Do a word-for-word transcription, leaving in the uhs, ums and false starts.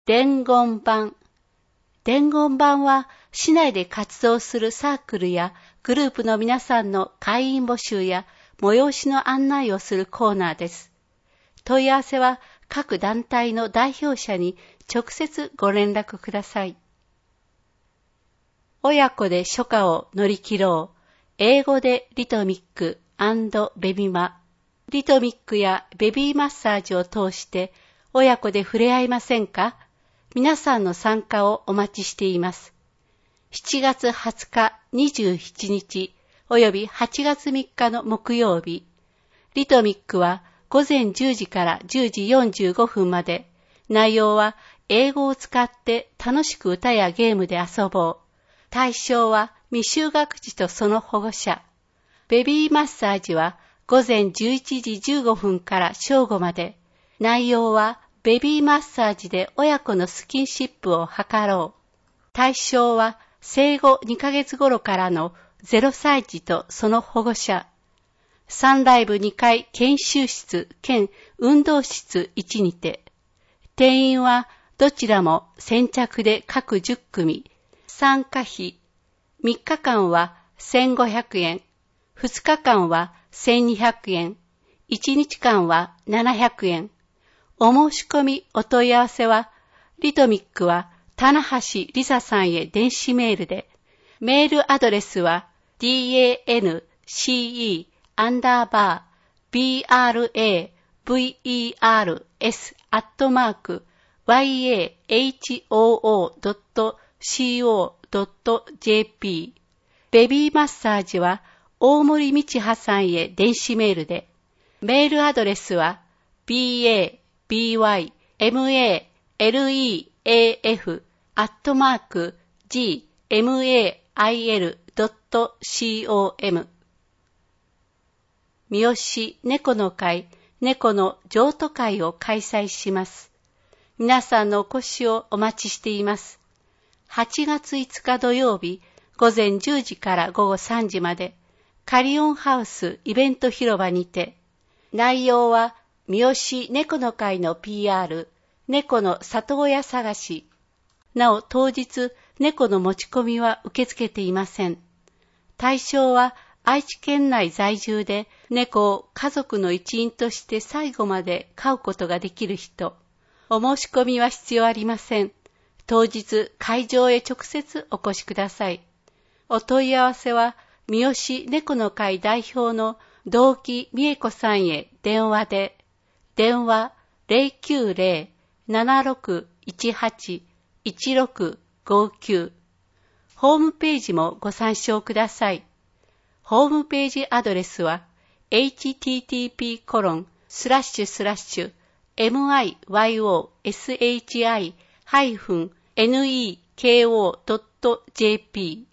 伝言板。伝言板は市内で活動するサークルやグループの皆さんの会員募集や催しの案内をするコーナーです。問い合わせは各団体の代表者に直接ご連絡ください。親子で初夏を乗り切ろう。英語でリトミック&ベビマ。リトミックやベビーマッサージを通して親子で触れ合いませんか？皆さんの参加をお待ちしています。しちがつはつか、にじゅうしちにちおよびはちがつみっかの木曜日。リトミックはごぜんじゅうじからじゅうじよんじゅうごふんまで。内容は英語を使って楽しく歌やゲームで遊ぼう。対象は未就学児とその保護者。ベビーマッサージはごぜんじゅういちじじゅうごふんから正午まで。内容はベビーマッサージで親子のスキンシップを図ろう。対象は生後にかげつ頃からのゼロさい児とその保護者。サンライブにかい研修室兼運動室いちにて。定員はどちらも先着で各じゅっくみ。参加費。みっかかんはせんごひゃくえん。ふつかかんはせんにひゃくえん。いちにちかんはななひゃくえん。お申し込みお問い合わせは、リトミックは棚橋りささんへ電子メールで、メールアドレスは dance アンダーバー bravers アットマーク yahoo.co.jp ベビーマッサージは大森道葉さんへ電子メールで、メールアドレスは babymaleaf アットマーク gmail.com 三好猫の会猫の譲渡会を開催します。皆さんのお越しをお待ちしています。はちがついつか土曜日ごぜんじゅうじからごごさんじまでカリオンハウスイベント広場にて。内容は三好猫の会の ピーアール、猫の里親探し。なお当日猫の持ち込みは受け付けていません。対象は愛知県内在住で猫を家族の一員として最後まで飼うことができる人。お申し込みは必要ありません。当日会場へ直接お越しください。お問い合わせは三好猫の会代表の同期美恵子さんへ電話で、電話 ゼロきゅうゼロ ななろくいちはち いちろくごきゅう。ホームページもご参照ください。ホームページアドレスは エイチティーティーピーコロンスラッシュスラッシュミヨシネコ ドットジェーピー